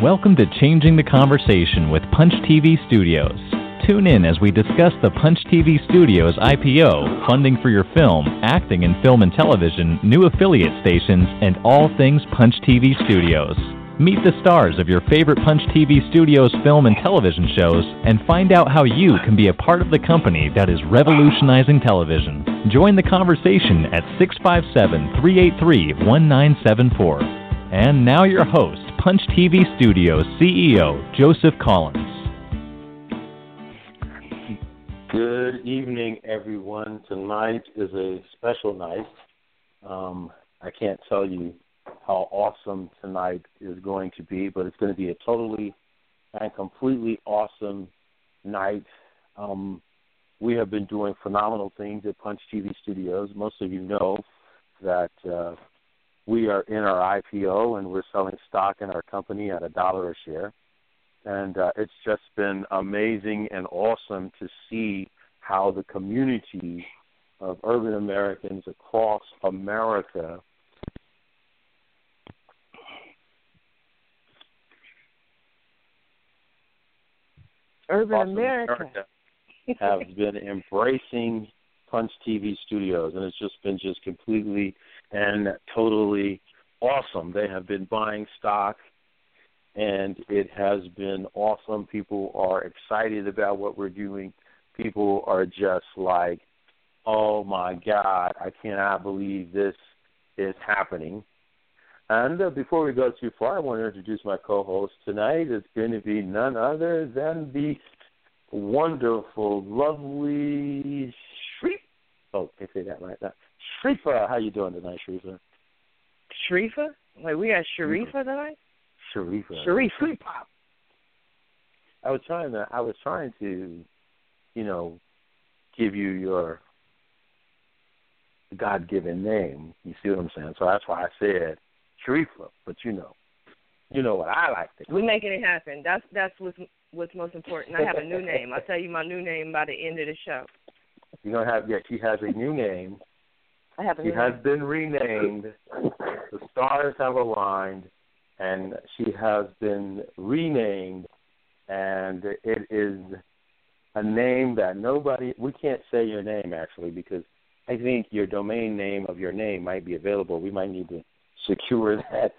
Welcome to Changing the Conversation with Punch TV Studios. Tune in as we discuss the Punch TV Studios IPO, funding for your film, acting in film and television, new affiliate stations, and all things Punch TV Studios. Meet the stars of your favorite Punch TV Studios film and television shows and find out how you can be a part of the company that is revolutionizing television. Join the conversation at 657-383-1974. And now your host, Punch TV Studios CEO, Joseph Collins. Good evening, everyone. Tonight is a special night. I can't tell you how awesome tonight is going to be, but it's going to be a totally and completely awesome night. We have been doing phenomenal things at Punch TV Studios. Most of you know that we are in our IPO and we're selling stock in our company at $1 a share. And it's just been amazing and awesome to see how the community of urban Americans across America have been embracing Punch TV Studios, and it's just been completely and totally awesome. They have been buying stock, and it has been awesome. People are excited about what we're doing. People are just like, oh, my God, I cannot believe this is happening. And before we go too far, I want to introduce my co-host tonight. It's going to be none other than the wonderful, lovely Shreef. Oh, I say that right now. Sharifa, how you doing tonight, Sharifa? Sharifa? Wait, we got Sharifa tonight? Sharifa. I was trying to, give you your God-given name. You see what I'm saying? So that's why I said Sharifa. But you know what I like to do. We're making it happen. That's what's most important. I have a new name. I'll tell you my new name by the end of the show. You're gonna have she has a new name. I have a new name. She has been renamed. The stars have aligned, and she has been renamed, and it is a name that we can't say your name actually, because I think your domain name of your name might be available. We might need to secure that.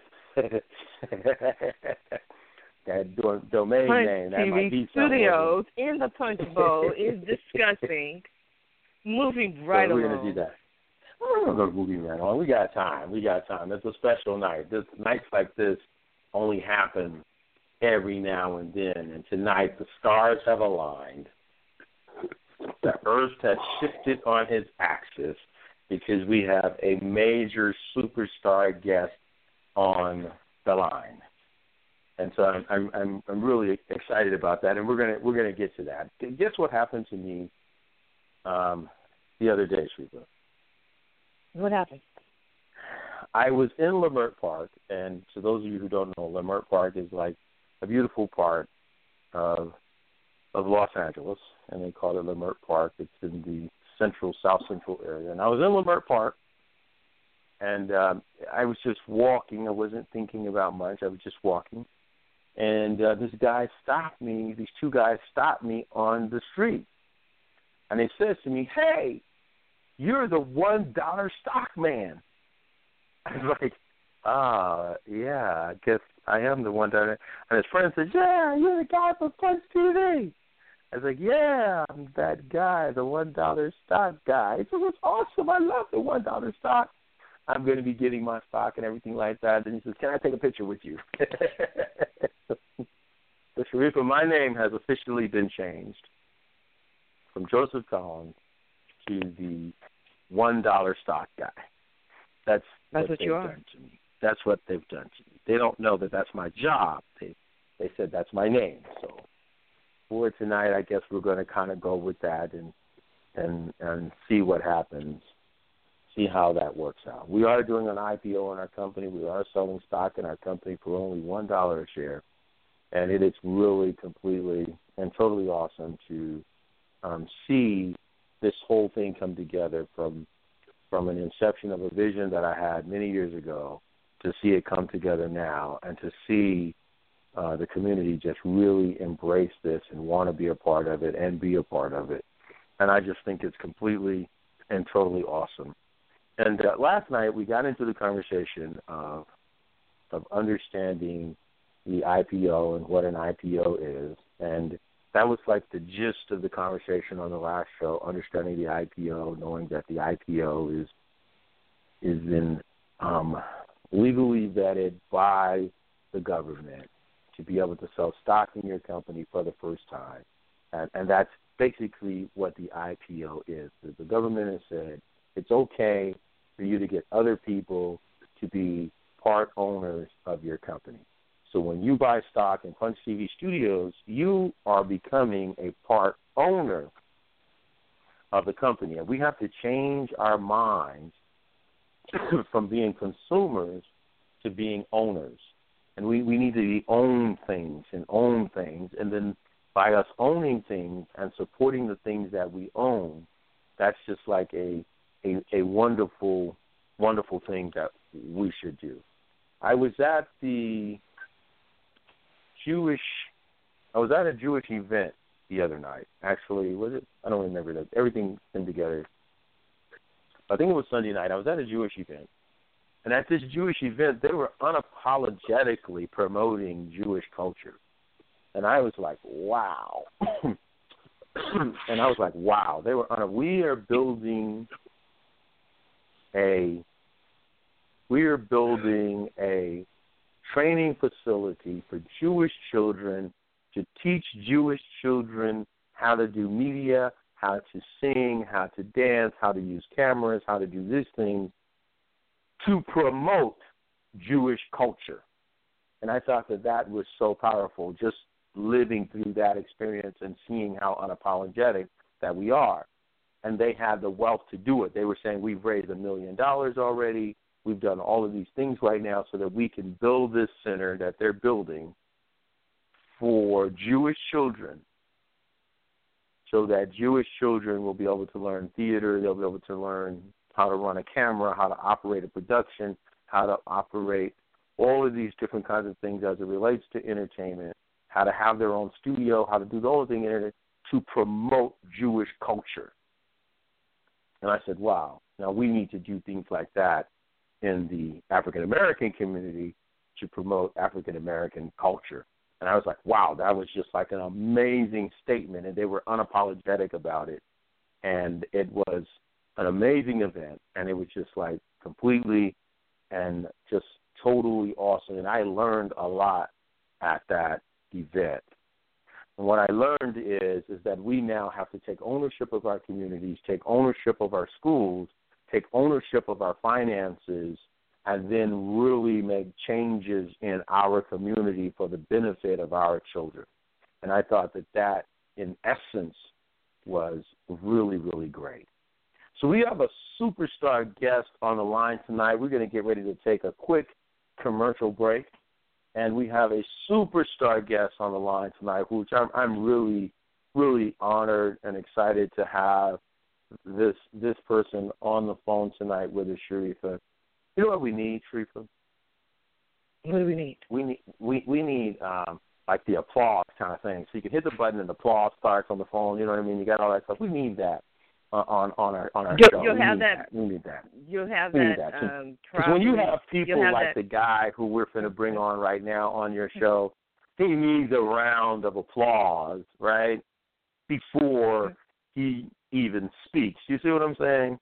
That domain Punch name. That TV might be Studios in the Punch Bowl is discussing moving right along. We're going to do that. We're going to go moving right along. We got time. It's a special night. Nights like this only happen every now and then. And tonight the stars have aligned. The earth has shifted on its axis because we have a major superstar guest on the line. And so I'm really excited about that, and we're gonna get to that. Guess what happened to me the other day, Sharifa? What happened? I was in Leimert Park, and to those of you who don't know, Leimert Park is like a beautiful part of Los Angeles, and they call it Leimert Park. It's in the South Central area. And I was in Leimert Park, and I was just walking. I wasn't thinking about much. I was just walking. And these two guys stopped me on the street. And they said to me, hey, you're the $1 stock man. I was like, yeah, I guess I am the $1. And his friend said, yeah, you're the guy from Punch TV. I was like, yeah, I'm that guy, the $1 stock guy. He said, it's awesome. I love the $1 stock. I'm going to be getting my stock and everything like that. And he says, can I take a picture with you? So, Sharifa, my name has officially been changed from Joseph Collins to the $1 stock guy. That's what you are. Done to me. That's what they've done to me. They don't know that that's my job. They said that's my name. So for tonight, I guess we're going to kind of go with that and see what happens. See how that works out. We are doing an IPO in our company. We are selling stock in our company for only $1 a share, and it is really completely and totally awesome to see this whole thing come together from an inception of a vision that I had many years ago to see it come together now and to see the community just really embrace this and want to be a part of it and be a part of it. And I just think it's completely and totally awesome. And last night we got into the conversation of understanding the IPO and what an IPO is. And that was like the gist of the conversation on the last show, understanding the IPO, knowing that the IPO is in legally vetted by the government to be able to sell stock in your company for the first time. And that's basically what the IPO is. The government has said it's okay for you to get other people to be part owners of your company. So when you buy stock in Punch TV Studios, you are becoming a part owner of the company. And we have to change our minds from being consumers to being owners. And we need to own things. And then by us owning things and supporting the things that we own, that's just like a wonderful, wonderful thing that we should do. I was at a Jewish event the other night. Actually, was it? I don't remember that. Everything came together. I think it was Sunday night. I was at a Jewish event. And at this Jewish event, they were unapologetically promoting Jewish culture. And I was like, wow. We are building a training facility for Jewish children to teach Jewish children how to do media, how to sing, how to dance, how to use cameras, how to do these things to promote Jewish culture. And I thought that was so powerful, just living through that experience and seeing how unapologetic that we are. And they had the wealth to do it. They were saying, we've raised $1 million already. We've done all of these things right now so that we can build this center that they're building for Jewish children, so that Jewish children will be able to learn theater, they'll be able to learn how to run a camera, how to operate a production, how to operate all of these different kinds of things as it relates to entertainment, how to have their own studio, how to do the whole thing to promote Jewish culture. And I said, wow, now we need to do things like that in the African-American community to promote African-American culture. And I was like, wow, that was just like an amazing statement, and they were unapologetic about it. And it was an amazing event, and it was just like completely and just totally awesome. And I learned a lot at that event. And what I learned is that we now have to take ownership of our communities, take ownership of our schools, take ownership of our finances, and then really make changes in our community for the benefit of our children. And I thought that in essence, was really, really great. So we have a superstar guest on the line tonight. We're going to get ready to take a quick commercial break. And we have a superstar guest on the line tonight, which I'm really, really honored and excited to have this person on the phone tonight with us, Sharifa. You know what we need, Sharifa? What do we need? We need like the applause kind of thing. So you can hit the button and the applause starts on the phone. You know what I mean? You got all that stuff. We need that on our show. You'll have that. We need that. You'll have that. Because when you have people like the guy who we're going to bring on right now on your show, he needs a round of applause, right, before he even speaks. You see what I'm saying?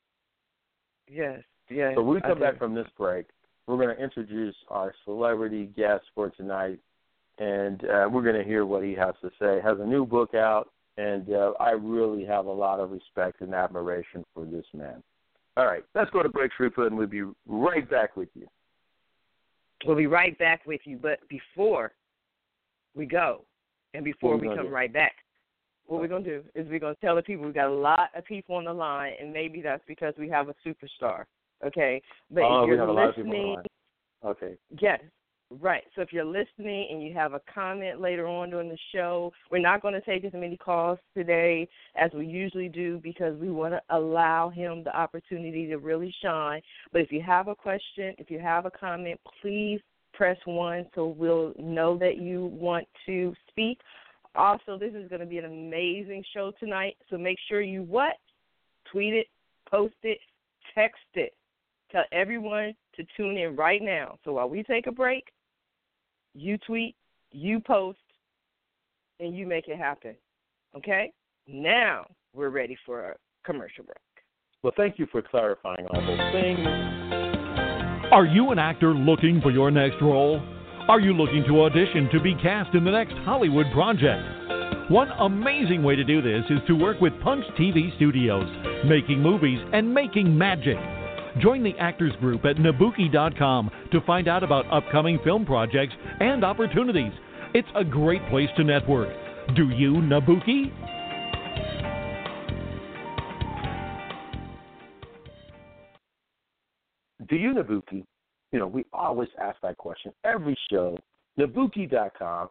Yes. So when we come back from this break, we're going to introduce our celebrity guest for tonight, and we're going to hear what he has to say. Has a new book out, and I really have a lot of respect and admiration for this man. All right, let's go to break, Sharifa, and we'll be right back with you. We'll be right back with you, but before we go and before we come right back, what we're going to do is we're going to tell the people we've got a lot of people on the line, and maybe that's because we have a superstar, okay? But if you're listening, okay. Yes, right. So if you're listening and you have a comment later on during the show, we're not going to take as many calls today as we usually do because we want to allow him the opportunity to really shine. But if you have a question, if you have a comment, please press 1 so we'll know that you want to speak. Also, this is going to be an amazing show tonight, so make sure you what? Tweet it, post it, text it. Tell everyone to tune in right now. So while we take a break, you tweet, you post, and you make it happen. Okay? Now we're ready for a commercial break. Well, thank you for clarifying all those things. Are you an actor looking for your next role? Are you looking to audition to be cast in the next Hollywood project? One amazing way to do this is to work with Punch TV Studios, making movies and making magic. Join the Actors Group at Nabuki.com to find out about upcoming film projects and opportunities. It's a great place to network. Do you, Nabuki? Do you, Nabuki? You know, we always ask that question every show. Nabuki.com,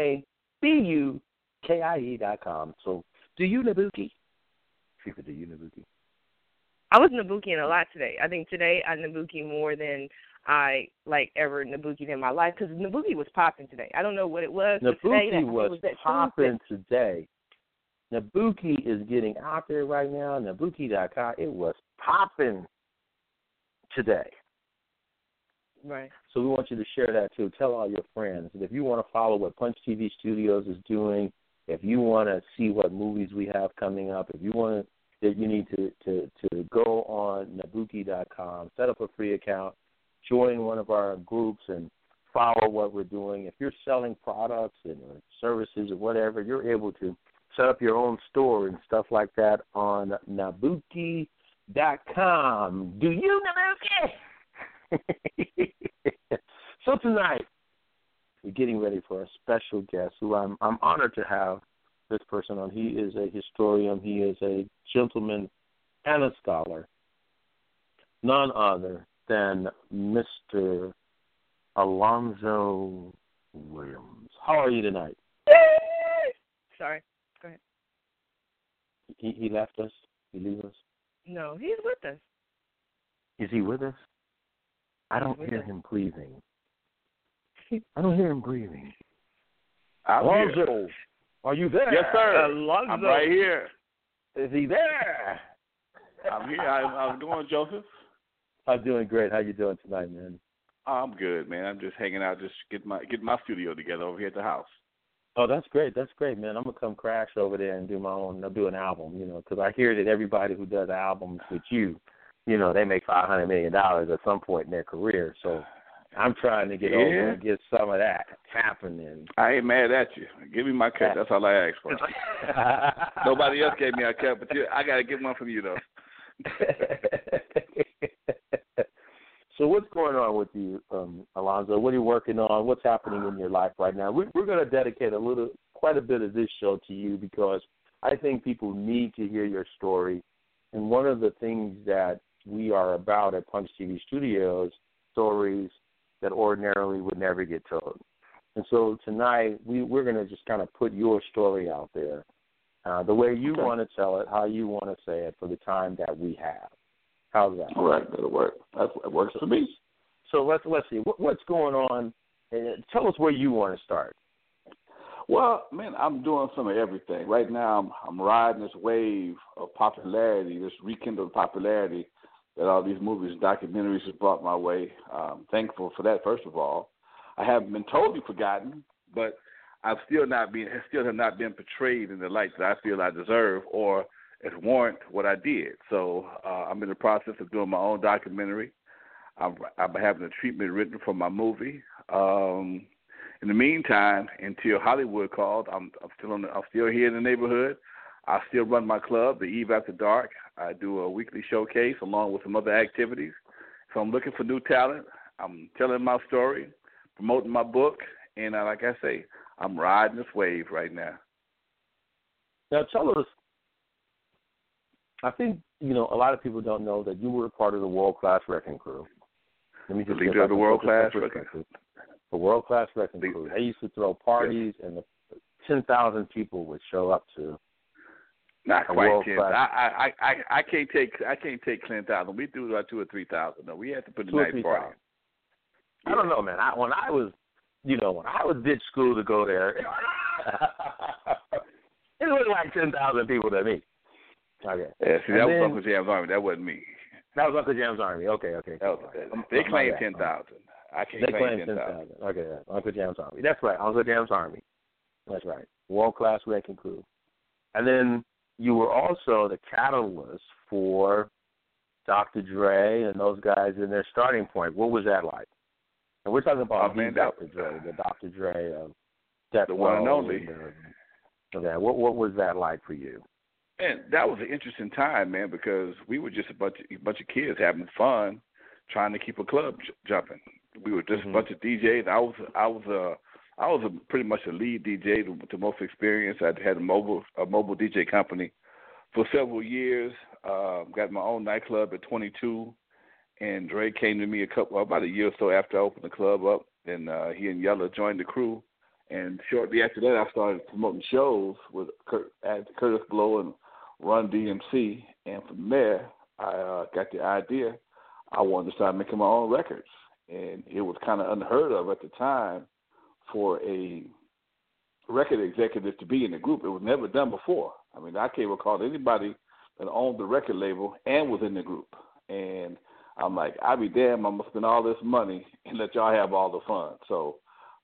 Nabukie.com. So, do you, Nabuki? People, do you, Nabuki? I was Nabukiing a lot today. I think today I Nabuki more than I ever Nabukied in my life because Nabuki was popping today. I don't know what it was. Nabuki was popping today. Nabuki is getting out there right now. Nabuki.com. It was popping today. Right. So we want you to share that too. Tell all your friends. And if you want to follow what Punch TV Studios is doing, if you want to see what movies we have coming up, if you want to, that you need to go on Nabuki.com, set up a free account, join one of our groups, and follow what we're doing. If you're selling products and services or whatever, you're able to set up your own store and stuff like that on Nabuki.com. Do you, Nabuki? So tonight, we're getting ready for a special guest who I'm honored to have this person on. He is a historian. He is a gentleman and a scholar. None other than Mr. Alonzo Williams. How are you tonight? Sorry. Go ahead. He left us? He leave us? No, he's with us. Is he with us? I don't hear him breathing. I don't hear him breathing. Alonzo, are you there? Yes, sir. Alonzo. I'm right here. Is he there? I'm here. I'm doing, Joseph. I'm doing great. How you doing tonight, man? I'm good, man. I'm just hanging out, just getting my studio together over here at the house. Oh, that's great. That's great, man. I'm gonna come crash over there and do my own. I'll do an album, because I hear that everybody who does albums with you, they make $500 million at some point in their career. So I'm trying to get over and get some of that happening. I ain't mad at you. Give me my cut. That's all I asked for. Nobody else gave me a cut, but I got to get one from you, though. So what's going on with you, Alonzo? What are you working on? What's happening in your life right now? We're going to dedicate quite a bit of this show to you because I think people need to hear your story. And one of the things that we are about at Punch TV Studios, stories that ordinarily would never get told. And so tonight we're going to just kind of put your story out there, the way you want to tell it, how you want to say it for the time that we have. How's that? All right, that'll work. That works for me. So let's see. What's going on? Tell us where you want to start. Well, man, I'm doing some of everything. Right now I'm riding this wave of popularity, this rekindled popularity that all these movies and documentaries have brought my way. I'm thankful for that, first of all. I haven't been totally forgotten, but I've still have not been portrayed in the light that I feel I deserve or as warrant what I did. So I'm in the process of doing my own documentary. I'm having a treatment written for my movie. In the meantime, until Hollywood called, I'm still here in the neighborhood. I still run my club, the Eve After Dark. I do a weekly showcase along with some other activities. So I'm looking for new talent. I'm telling my story, promoting my book, and like I say, I'm riding this wave right now. Now tell us, I think, a lot of people don't know that you were a part of the World Class Wrecking Crew. Let me just the leader of the World Class Wrecking Crew. The World Class Wrecking Crew. They used to throw parties, and 10,000 people would show up to. Not quite 10. I can't take 10,000. We do about 2,000 or 3,000. No, we had to put a nice party. I don't know, man. When I was ditch school to go there, it was like 10,000 people to me. Okay. Yeah, see, that was Uncle Jam's Army. That wasn't me. That was Uncle Jam's Army. Okay. They claimed 10,000. I can't claim 10,000. Okay, Uncle Jam's Army. That's right, Uncle Jam's Army. That's right. World-class wrecking crew. And then you were also the catalyst for Dr. Dre and those guys in their starting point. What was that like? And we're talking about Dr. Dre, the Dr. Dre of Death Row. The one and only. Okay, what was that like for you? And that was an interesting time, man, because we were just a bunch of kids having fun, trying to keep a club jumping. We were just a bunch of DJs. I was pretty much a lead DJ, the most experience. I had a mobile DJ company for several years. Got my own nightclub at 22, and Dre came to me about a year or so after I opened the club up. And he and Yella joined the crew. And shortly after that, I started promoting shows with Curtis Blow and Run DMC. And from there, I got the idea I wanted to start making my own records. And it was kind of unheard of at the time for a record executive to be in the group. It was never done before. I mean, I can't recall anybody that owned the record label and was in the group. And I'm like, I'll be damned, I'm going to spend all this money and let y'all have all the fun. So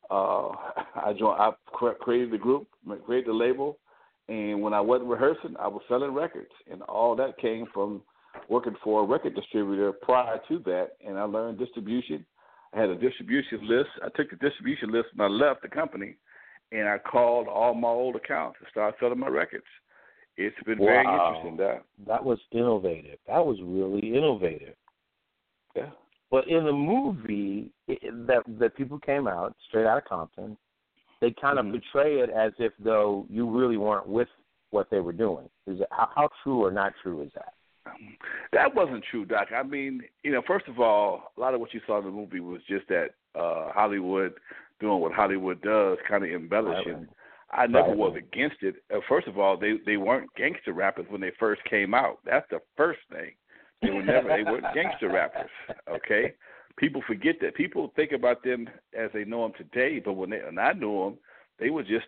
I created the group, created the label, and when I wasn't rehearsing, I was selling records. And all that came from working for a record distributor prior to that, and I learned distribution. I had a distribution list. I took the distribution list when I left the company, and I called all my old accounts and started selling my records. It's been very interesting. That was innovative. That was really innovative. Yeah. But in the movie that people came out straight out of Compton, they kind of portray it as if though you really weren't with what they were doing. How true or not true is that? That wasn't true, Doc. I mean, first of all, a lot of what you saw in the movie was just that Hollywood doing what Hollywood does, kind of embellishing. Right. I never was against it. First of all, they weren't gangster rappers when they first came out. That's the first thing. They weren't gangster rappers. Okay, people forget that. People think about them as they know them today, but when I knew them, they were just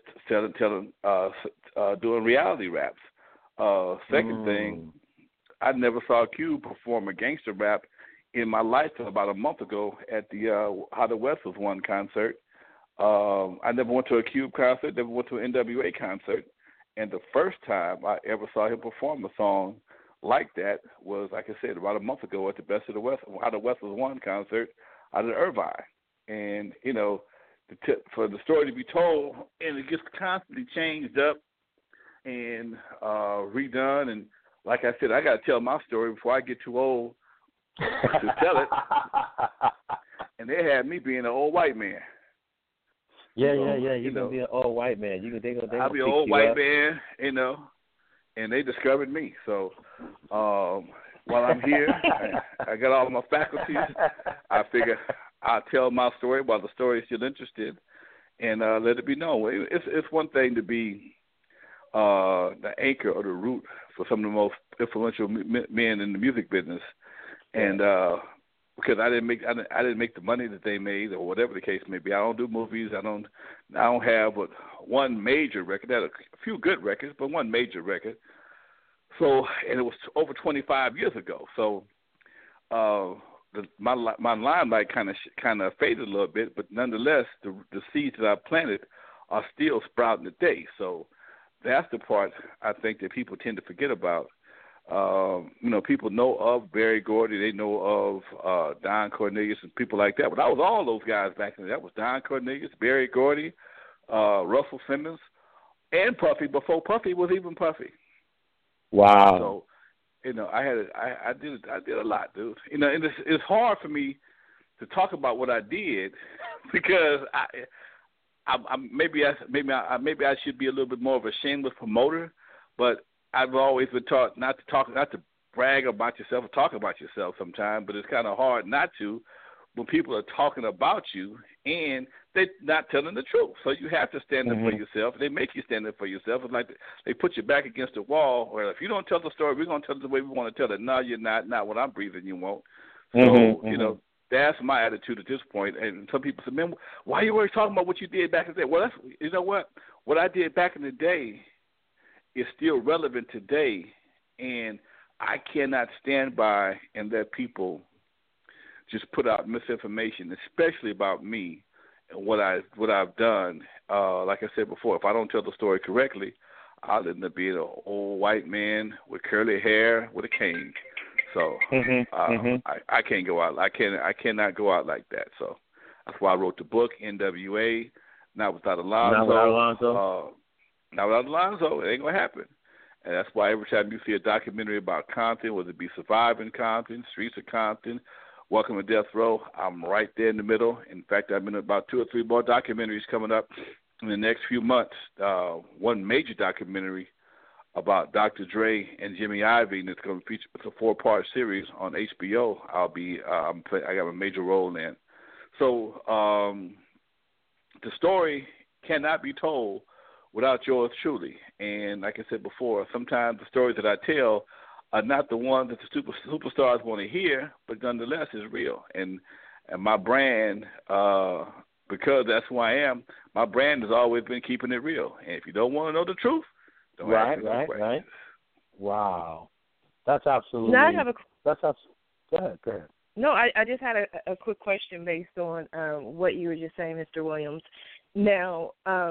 doing reality raps. Second thing, I never saw Cube perform a gangster rap in my life until about a month ago at the How the West Was Won concert. I never went to a Cube concert, never went to an NWA concert, and the first time I ever saw him perform a song like that was, like I said, about a month ago at the Best of the West, How the West Was Won concert out of Irvine. And, for the story to be told, and it gets constantly changed up and redone. And like I said, I got to tell my story before I get too old to tell it. And they had me being an old white man. Yeah. You're going to be an old white man. I'll be an old white man, and they discovered me. So while I'm here, I got all my faculties. I figure I'll tell my story while the story is still interested and let it be known. It's one thing to be the anchor or the root for some of the most influential men in the music business. And because I didn't make the money that they made, or whatever the case may be. I don't do movies. I don't have but one major record. I had a few good records, but one major record. So, and it was over 25 years ago. So, my limelight kind of faded a little bit, but nonetheless, the seeds that I planted are still sprouting today. So, that's the part I think that people tend to forget about. People know of Berry Gordy, they know of Don Cornelius and people like that. But I was all those guys back then. That was Don Cornelius, Berry Gordy, Russell Simmons, and Puffy before Puffy was even Puffy. Wow. So, I did a lot, dude. And it's hard for me to talk about what I did because maybe I should be a little bit more of a shameless promoter, but I've always been taught not to brag about yourself or talk about yourself sometimes, but it's kind of hard not to when people are talking about you and they're not telling the truth. So you have to stand up for yourself. They make you stand up for yourself. It's like they put you back against the wall, or if you don't tell the story, we're going to tell it the way we want to tell it. No, you're not. Not what I'm breathing, you won't. So, that's my attitude at this point. And some people say, man, why are you always talking about what you did back in the day? Well, that's, you know what? What I did back in the day is still relevant today, and I cannot stand by and let people just put out misinformation, especially about me and what I've done. Like I said before, if I don't tell the story correctly, I'll end up being an old white man with curly hair with a cane. So I can't go out. I cannot go out like that. So that's why I wrote the book, NWA, Not Without Alonzo. Not Without Alonzo. Not Without Alonzo. It ain't gonna happen. And that's why every time you see a documentary about Compton, whether it be Surviving Compton, Streets of Compton, Welcome to Death Row, I'm right there in the middle. In fact, I've been about 2 or 3 more documentaries coming up in the next few months. One major documentary about Dr. Dre and Jimmy Iovine that's going to feature. It's a 4-part series on HBO. I got a major role in. So the story cannot be told without yours truly. And like I said before, sometimes the stories that I tell are not the ones that the superstars want to hear, but nonetheless is real. And my brand, because that's who I am, my brand has always been keeping it real. And if you don't want to know the truth, don't ask me no questions. Right. Wow. That's absolutely. Now I have Go ahead. No, I just had a quick question based on what you were just saying, Mr. Williams. Now,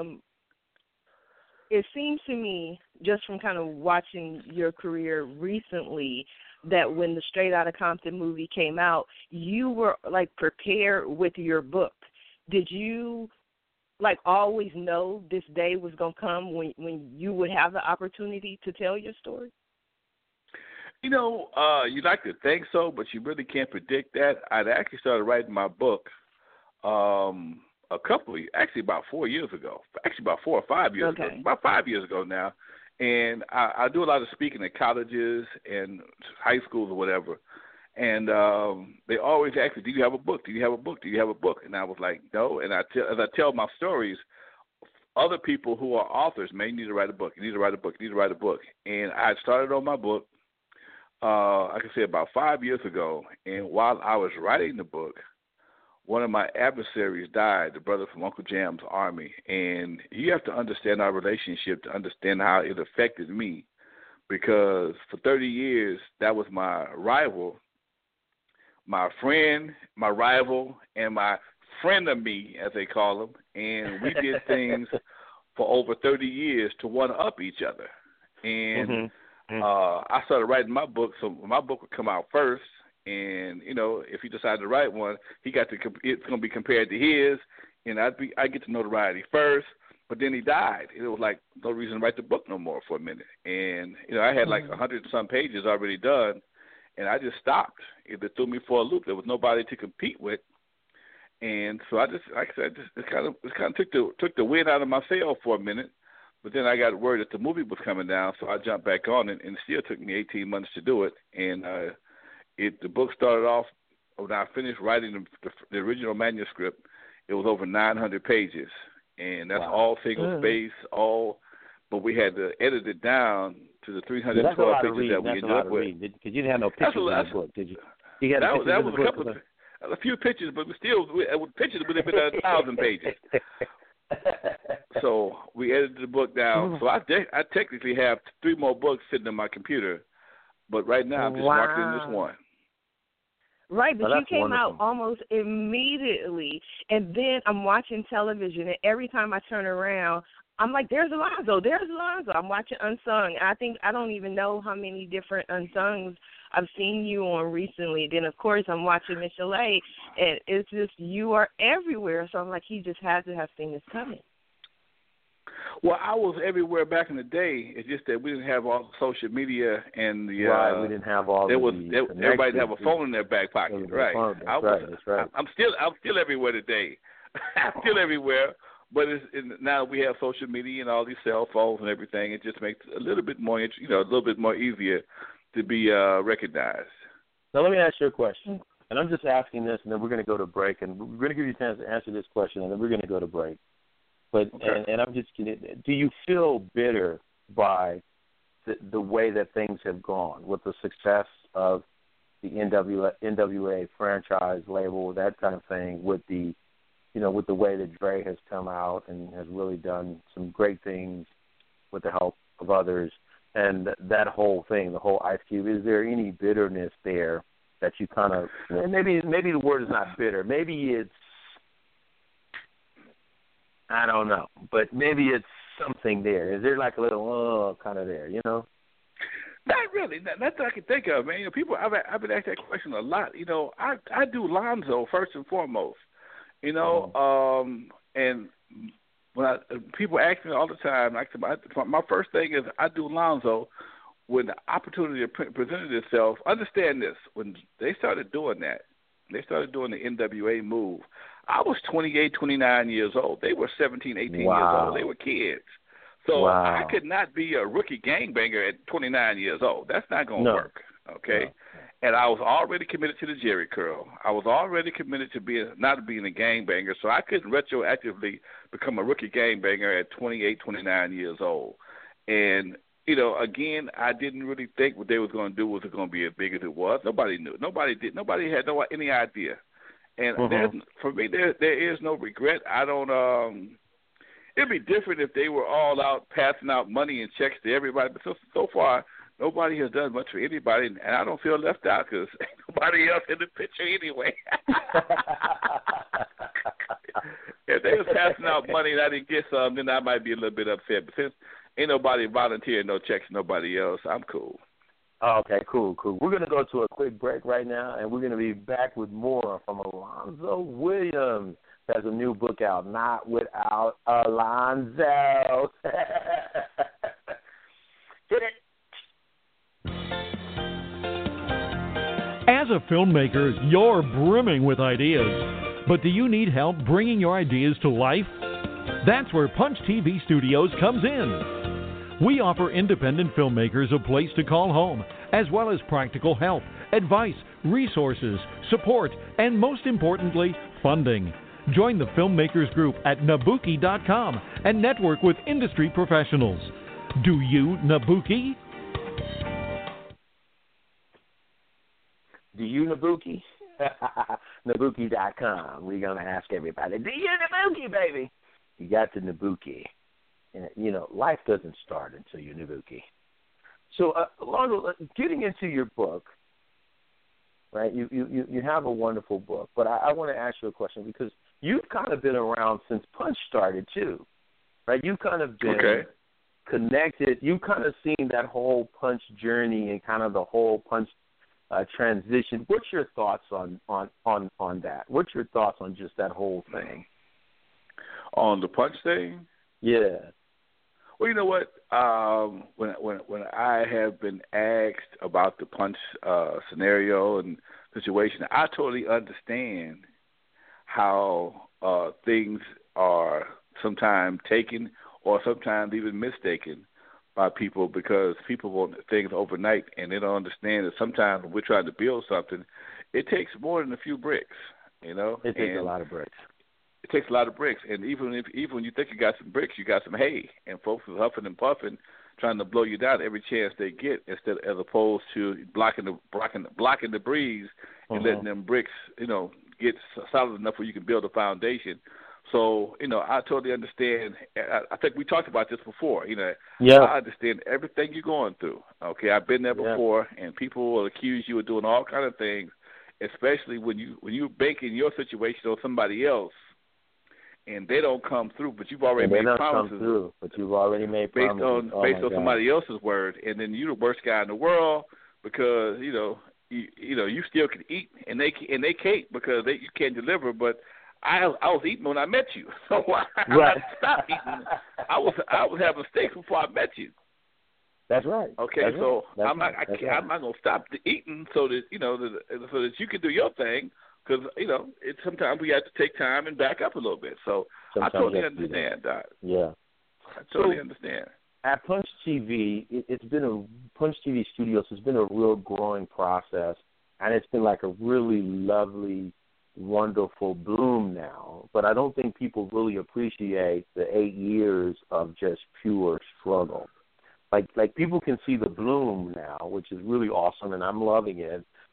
it seems to me, just from kind of watching your career recently, that when the Straight Outta Compton movie came out, you were, like, prepared with your book. Did you, like, always know this day was going to come when you would have the opportunity to tell your story? You know, you like to think so, but you really can't predict that. I'd actually started writing my book about 4 years ago. Actually, about 4 or 5 years ago. About 5 years ago now. And I do a lot of speaking at colleges and high schools or whatever. And they always ask me, do you have a book? Do you have a book? Do you have a book? And I was like, no. And as I tell my stories, other people who are authors, man, you need to write a book. You need to write a book. You need to write a book. And I started on my book, I can say about 5 years ago. And while I was writing the book, one of my adversaries died, the brother from Uncle Jam's army. And you have to understand our relationship to understand how it affected me, because for 30 years, that was my rival, my friend, my rival, and my frenemy, as they call them. And we did things for over 30 years to one-up each other. And I started writing my book, so my book would come out first. And, you know, if he decided to write one, it's going to be compared to his, and I get the notoriety first. But then he died. It was like no reason to write the book no more for a minute. And, you know, I had like 100-some pages already done, and I just stopped. It threw me for a loop. There was nobody to compete with. And so I just, like I said, it kind of took the wind out of my sail for a minute. But then I got word that the movie was coming down, so I jumped back on it, and it still took me 18 months to do it. And the book started off, when I finished writing the original manuscript, it was over 900 pages. And that's all single space, but we had to edit it down to the 312 pages that we ended up with. Because you didn't have no pictures in the book, did you? You that was a few pictures, but with pictures would have been 1,000 pages. So we edited the book down. So I technically have 3 more books sitting on my computer, but right now I'm just marketing this one. Right, but you came out almost immediately, and then I'm watching television, and every time I turn around, I'm like, there's Alonzo. I'm watching Unsung. I don't even know how many different Unsungs I've seen you on recently. Then, of course, I'm watching Michelle A., and it's just you are everywhere. So I'm like, he just has to have seen this coming. Well, I was everywhere back in the day. It's just that we didn't have all the social media and the right. We didn't have all. Everybody did have a phone in their back pocket, right? That's right. I'm still everywhere today. I'm still everywhere, but now we have social media and all these cell phones and everything. It just makes it a little bit more, a little bit more easier to be recognized. Now let me ask you a question, and I'm just asking this, and then we're going to go to break, and we're going to give you a chance to answer this question, and then we're going to go to break. But and I'm just kidding. Do you feel bitter by the way that things have gone with the success of the NWA franchise label, that kind of thing, with the with the way that Dre has come out and has really done some great things with the help of others, and that whole thing, the whole Ice Cube, is there any bitterness there that you kind of, maybe the word is not bitter, maybe it's, I don't know, but maybe it's something there. Is there like a little kind of there, Not really. Not that I can think of, man. People, I've been asked that question a lot. I do Lonzo first and foremost. And when people ask me all the time, my first thing is I do Lonzo when the opportunity presented itself. Understand this: when they started doing that, they started doing the NWA move. I was 28, 29 years old. They were 17, 18 years old. They were kids. So I could not be a rookie gangbanger at 29 years old. That's not going to work, okay? No. And I was already committed to the Jerry curl. I was already committed to not being a gangbanger, so I couldn't retroactively become a rookie gangbanger at 28, 29 years old. And, again, I didn't really think what they was going to do was going to be as big as it was. Nobody knew. Nobody did. Nobody had any idea. And for me, there is no regret. I don't. It'd be different if they were all out passing out money and checks to everybody. But so far, nobody has done much for anybody, and I don't feel left out because ain't nobody else in the picture anyway. If they was passing out money and I didn't get some, then I might be a little bit upset. But since ain't nobody volunteering no checks to nobody else, I'm cool. Okay, cool. We're going to go to a quick break right now, and we're going to be back with more from Alonzo Williams. Has a new book out, Not Without Alonzo. Hit it. As a filmmaker, you're brimming with ideas. But do you need help bringing your ideas to life? That's where Punch TV Studios comes in. We offer independent filmmakers a place to call home, as well as practical help, advice, resources, support, and most importantly, funding. Join the Filmmakers Group at Nabuki.com and network with industry professionals. Do you Nabuki? Do you Nabuki? Nabuki.com. We're going to ask everybody, do you Nabuki, baby? You got to Nabuki. And, life doesn't start until you Nabuki. So, Alonzo, getting into your book, right, you have a wonderful book, but I want to ask you a question because you've kind of been around since Punch started, too, right? You've kind of been connected. You've kind of seen that whole Punch journey and kind of the whole Punch transition. What's your thoughts on that? What's your thoughts on just that whole thing? On the Punch thing? Yeah. Well, you know what? When I have been asked about the Punch scenario and situation, I totally understand how things are sometimes taken or sometimes even mistaken by people because people want things overnight and they don't understand that sometimes when we're trying to build something, it takes more than a few bricks, It takes a lot of bricks. It takes a lot of bricks, and even when you think you got some bricks, you got some hay, and folks are huffing and puffing, trying to blow you down every chance they get, as opposed to blocking the breeze and letting them bricks, get solid enough where you can build a foundation. So, I totally understand. I think we talked about this before. I understand everything you're going through. Okay, I've been there before, and people will accuse you of doing all kind of things, especially when you're banking your situation on somebody else. And they don't come through, but you've already made promises. Based on somebody else's word, and then you're the worst guy in the world because you still can eat, and they can't because you can't deliver. But I was eating when I met you, so I stopped eating. I was having steaks before I met you. That's right. Okay, That's so right. I'm not gonna stop eating so that so that you can do your thing. Because, sometimes we have to take time and back up a little bit. So sometimes I totally understand that. Yeah. I totally understand. At Punch TV, Punch TV Studios has been a real growing process, and it's been like a really lovely, wonderful bloom now. But I don't think people really appreciate the 8 years of just pure struggle. Like people can see the bloom now, which is really awesome, and I'm loving it.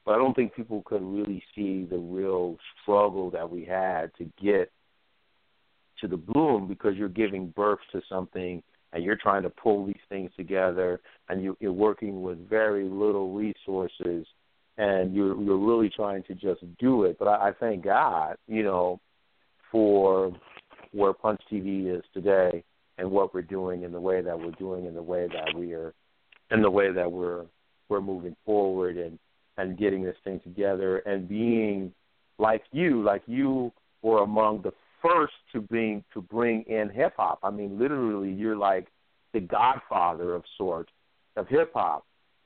But I don't think people could really see the real struggle that we had to get to the bloom, because you're giving birth to something and you're trying to pull these things together, and you're working with very little resources, and you're really trying to just do it. But I thank God, for where Punch TV is today and what we're doing and the way that we're doing and the way that we're moving forward and getting this thing together, and being like you were among the first to bring in hip hop. I mean, literally, you're like the godfather of sorts of hip hop,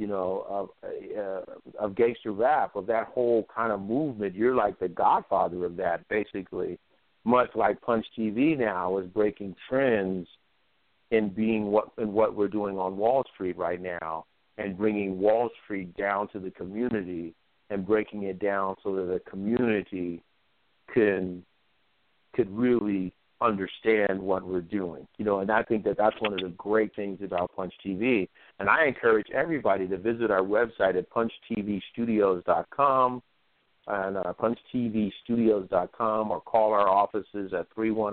of gangster rap, of that whole kind of movement. You're like the godfather of that, basically. Much like Punch TV now is breaking trends in being what we're doing on Wall Street right now, and bringing Wall Street down to the community and breaking it down so that the community could really understand what we're doing. And I think that's one of the great things about Punch TV. And I encourage everybody to visit our website at punchtvstudios.com and punchtvstudios.com, or call our offices at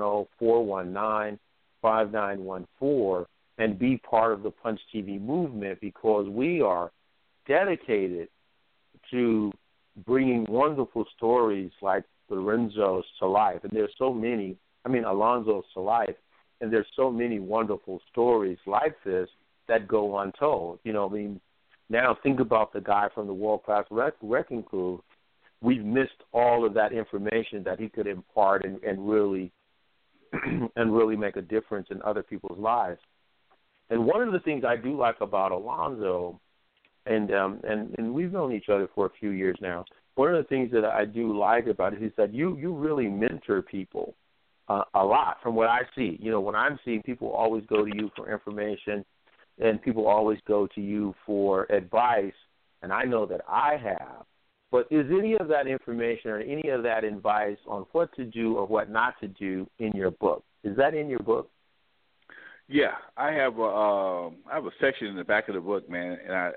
310-419-5914 and be part of the Punch TV movement, because we are dedicated to bringing wonderful stories like Lorenzo's to life. And there's so many, Alonzo's to life, and there's so many wonderful stories like this that go untold. Now think about the guy from the World Class Wrecking Crew. We've missed all of that information that he could impart and really make a difference in other people's lives. And one of the things I do like about Alonzo, and we've known each other for a few years now, one of the things that I do like about it is that you really mentor people a lot, from what I see. When I'm seeing, people always go to you for information, and people always go to you for advice, and I know that I have. But is any of that information or any of that advice on what to do or what not to do in your book? Is that in your book? Yeah, I have a section in the back of the book, man, and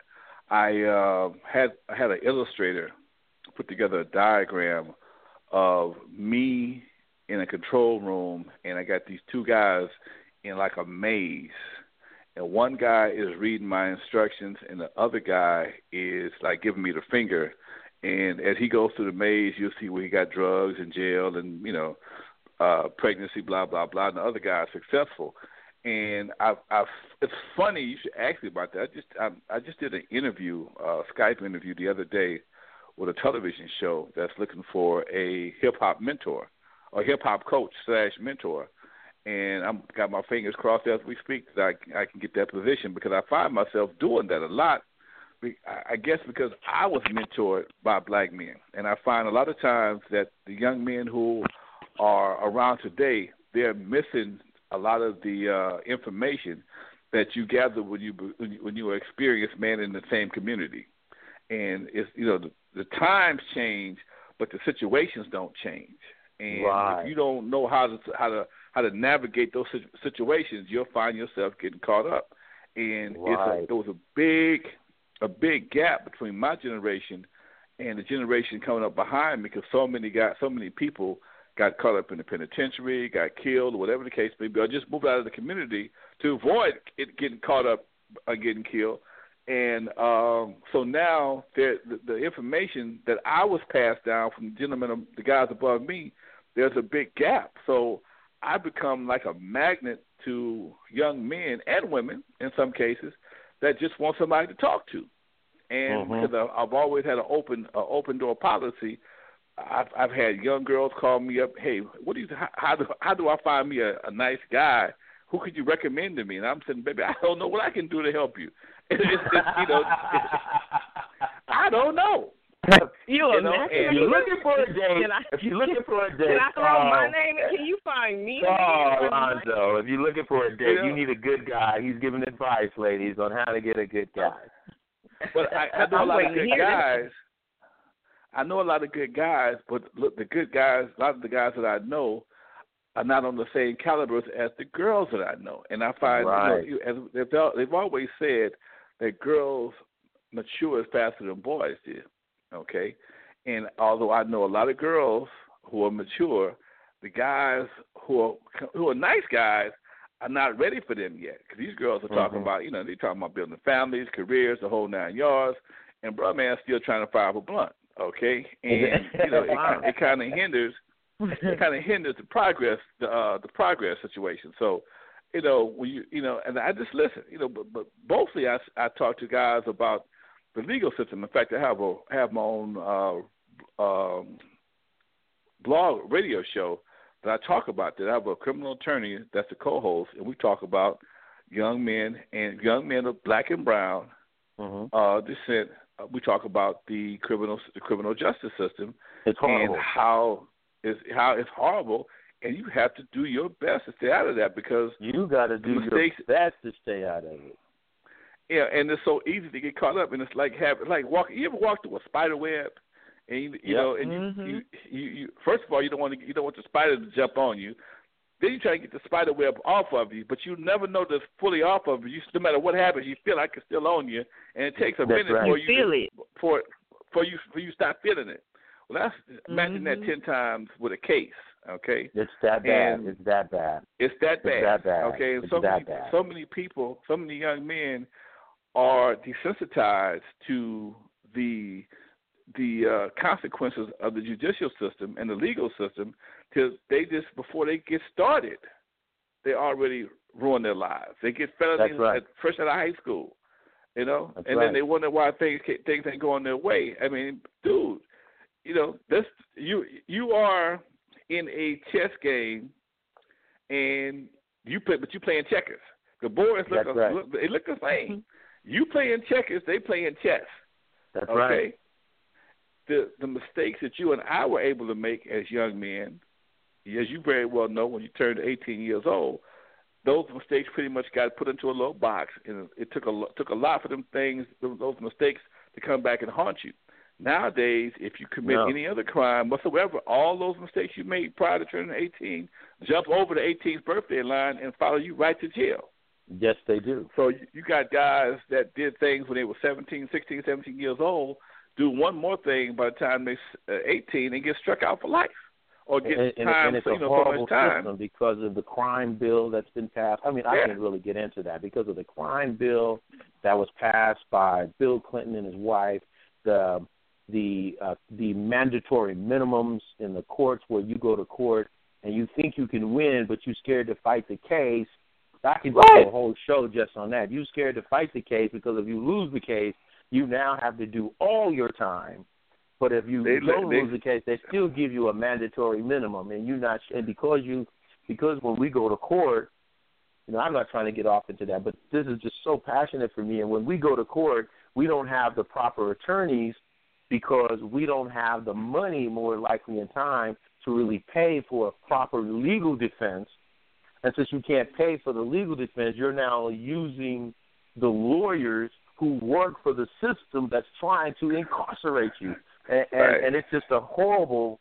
I had an illustrator put together a diagram of me in a control room, and I got these two guys in like a maze, and one guy is reading my instructions, and the other guy is like giving me the finger. And as he goes through the maze, you'll see where he got drugs and jail and, pregnancy, blah, blah, blah. And the other guy is successful. And it's funny you should ask me about that. I just did an interview, Skype interview the other day with a television show that's looking for a hip-hop mentor, or hip-hop coach / mentor. And I've got my fingers crossed as we speak that I can get that position, because I find myself doing that a lot. I guess because I was mentored by black men, and I find a lot of times that the young men who are around today, they're missing a lot of the information that you gather when you are experienced man in the same community. And it's the times change, but the situations don't change. And right. If you don't know how to navigate those situations, you'll find yourself getting caught up. And right. There was a big gap between my generation and the generation coming up behind me, because so many people got caught up in the penitentiary, got killed, or whatever the case may be, or just moved out of the community to avoid it getting caught up or getting killed. And so now the information that I was passed down from the guys above me, there's a big gap. So I become like a magnet to young men and women in some cases that just want somebody to talk to. And because I've always had an open door policy, I've had young girls call me up, hey, how do I find me a nice guy? Who could you recommend to me? And I'm saying, baby, I don't know what I can do to help you. I don't know. If you're looking for a date, can I throw my name in? Can you find me? Alonzo, if you're looking for a date, you need a good guy. He's giving advice, ladies, on how to get a good guy. But I know a lot of good guys. I know a lot of good guys, but look, the good guys, a lot of the guys that I know are not on the same caliber as the girls that I know. And I find, as they've always said, that girls mature faster than boys do. okay? And although I know a lot of girls who are mature, the guys who are nice guys are not ready for them yet. Because these girls are talking about, they're talking about building families, careers, the whole 9 yards, and brother man's still trying to fire up a blunt, okay? And it kind of hinders. It kind of hinders the progress situation. So, when and I just listen, but mostly I talk to guys about the legal system. In fact, I have my own blog radio show that I talk about that. I have a criminal attorney that's the co-host, and we talk about young men of black and brown descent. We talk about the criminal justice system. It's horrible. And how it's horrible, and you have to do your best to stay out of that because you got to do your best to stay out of it. Yeah, and it's so easy to get caught up, and it's like walking. You ever walk through a spider web, and you first of all you don't want the spider to jump on you. Then you try to get the spider web off of you, but you never know that's fully off of you. No matter what happens, you feel like it's still on you, and it takes a minute for you stop feeling it. Well, that's imagine that 10 times with a case, okay? It's that bad. And it's that bad. It's that bad. Okay, and so many people, so many young men are desensitized to the consequences of the judicial system and the legal system till they just before they get started, they already ruin their lives. They get felonies fresh out of high school, then they wonder why things ain't going their way. I mean, dude. You are in a chess game, and you playing checkers. The boards look the same. You playing checkers, they playing chess. That's right. The mistakes that you and I were able to make as young men, as you very well know, when you turned 18 years old, those mistakes pretty much got put into a little box, and it took a lot for those mistakes to come back and haunt you. Nowadays, if you commit any other crime whatsoever, all those mistakes you made prior to turning 18 jump over the 18th birthday line and follow you right to jail. Yes, they do. So you got guys that did things when they were 17, 16, 17 years old, do one more thing by the time they're 18 and get struck out for life. Or get time, and it's a horrible system because of the crime bill that's been passed. I mean, I can't really get into that because of the crime bill that was passed by Bill Clinton and his wife, the mandatory minimums in the courts where you go to court and you think you can win, but you're scared to fight the case. I could do a whole show just on that. You're scared to fight the case because if you lose the case, you now have to do all your time. But if you don't lose the case, they still give you a mandatory minimum, and because when we go to court, I'm not trying to get off into that, but this is just so passionate for me. And when we go to court, we don't have the proper attorneys because we don't have the money, more likely in time, to really pay for a proper legal defense. And since you can't pay for the legal defense, you're now using the lawyers who work for the system that's trying to incarcerate you. And it's just a horrible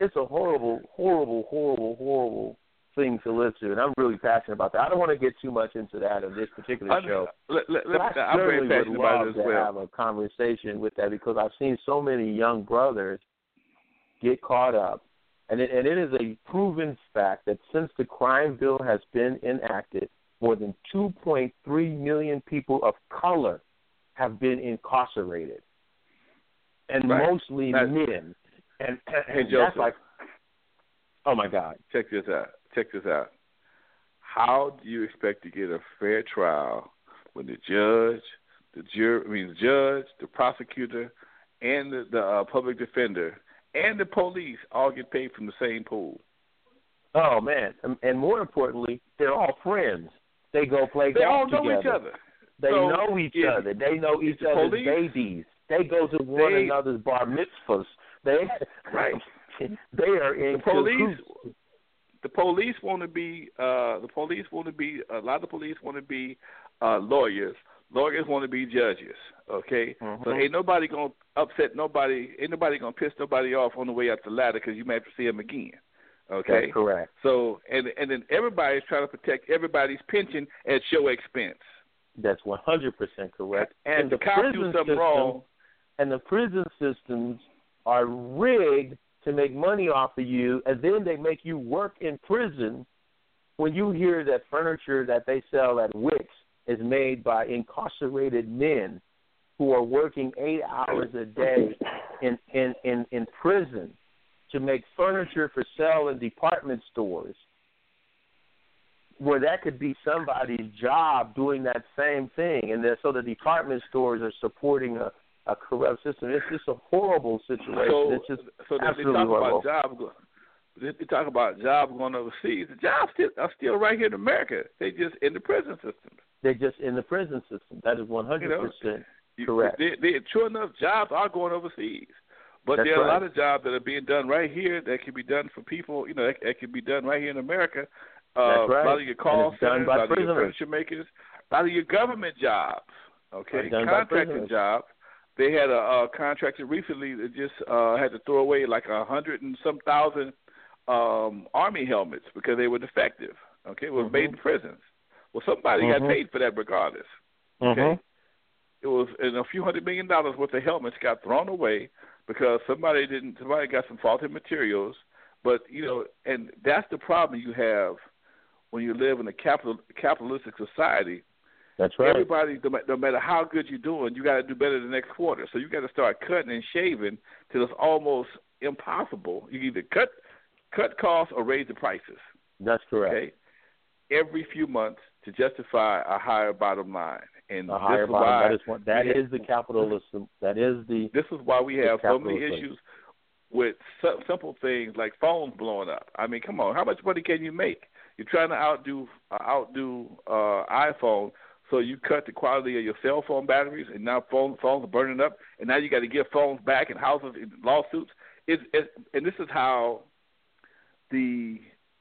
thing to live through. And I'm really passionate about that. I don't want to get too much into that in this particular show. I'm very passionate about it as well. To have a conversation with that because I've seen so many young brothers get caught up. And it is a proven fact that since the crime bill has been enacted, more than 2.3 million people of color have been incarcerated, and mostly men. And that's like, oh my God! Check this out. How do you expect to get a fair trial when the judge, the prosecutor, and the public defender and the police all get paid from the same pool? Oh man! And more importantly, they're all friends. They go play golf together. They all know each other. They know each other. They know each other's babies. They go to one another's bar mitzvahs. They are in police. The police want to be. A lot of the police want to be lawyers. Lawyers want to be judges. Okay, so ain't nobody gonna upset nobody. Ain't nobody gonna piss nobody off on the way up the ladder because you may have to see them again. Okay, that's correct. So and then everybody's trying to protect everybody's pension at your expense. That's 100% correct. And the cops do something wrong. and the prison systems are rigged to make money off of you, and then they make you work in prison. When you hear that furniture that they sell at Wix is made by incarcerated men who are working 8 hours a day in prison to make furniture for sale in department stores, where that could be somebody's job doing that same thing, and so the department stores are supporting a corrupt system. It's just a horrible situation. It's just absolutely horrible. They talk about jobs going overseas. The jobs are still right here in America. They just in the prison system. They're just in the prison system. That is 100% correct. True enough, jobs are going overseas. But there are a lot of jobs that are being done right here that can be done for people, that can be done right here in America. That's right. A lot of your call centers, a lot of your furniture makers, a lot of your government jobs, contracting jobs. They had a contractor recently that just had to throw away like 100 and some thousand Army helmets because they were defective. Okay, it was made in prisons. Well, somebody got paid for that regardless. Okay, it was and a few $100 million worth of helmets got thrown away because somebody got some faulty materials. But and that's the problem you have when you live in a capitalistic society. That's right. Everybody, no matter how good you're doing, you got to do better the next quarter. So you got to start cutting and shaving till it's almost impossible. You either cut costs or raise the prices. That's correct. Okay? Every few months to justify a higher bottom line. And a higher bottom line. That is the capitalism. This is why we have so many issues with simple things like phones blowing up. I mean, come on, how much money can you make? You're trying to outdo iPhone, so you cut the quality of your cell phone batteries, and now phones are burning up, and now you got to give phones back in houses in lawsuits. And this is how the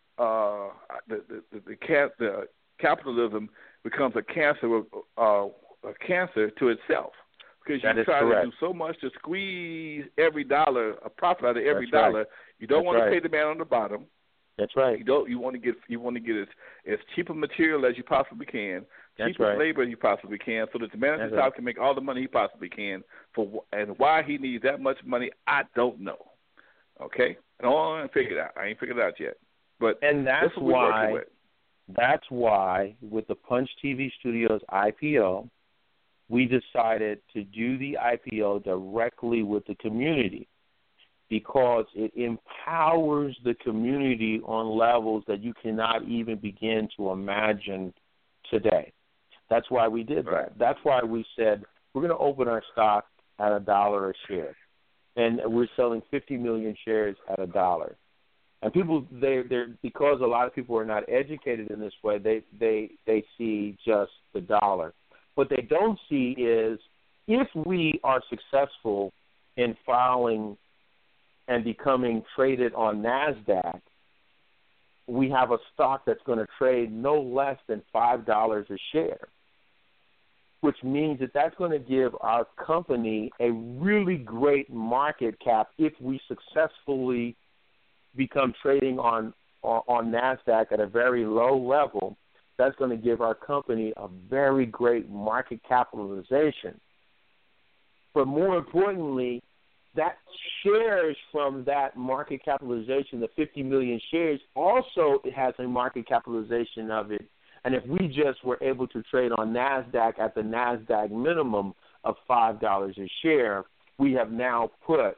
capitalism becomes a cancer to itself, because you try to do so much to squeeze every dollar, a profit out of every dollar. Right. You don't want to pay the man on the bottom. That's right. You want to get as cheap a material as you possibly can, cheapest labor as you possibly can, so that the man at the top can make all the money he possibly can. And why he needs that much money, I don't know. Okay, and I ain't figured it out yet. But that's why. That's why, with the Punch TV Studios IPO, we decided to do the IPO directly with the community, because it empowers the community on levels that you cannot even begin to imagine today. That's why we did that. That's why we said we're going to open our stock at $1 a share, and we're selling 50 million shares at $1. And people, they're because a lot of people are not educated in this way, they see just the dollar. What they don't see is, if we are successful in filing and becoming traded on NASDAQ, we have a stock that's going to trade no less than $5 a share, which means that's going to give our company a really great market cap if we successfully become trading on NASDAQ at a very low level. That's going to give our company a very great market capitalization. But more importantly, that shares from that market capitalization, the 50 million shares, also has a market capitalization of it. And if we just were able to trade on NASDAQ at the NASDAQ minimum of $5 a share, we have now put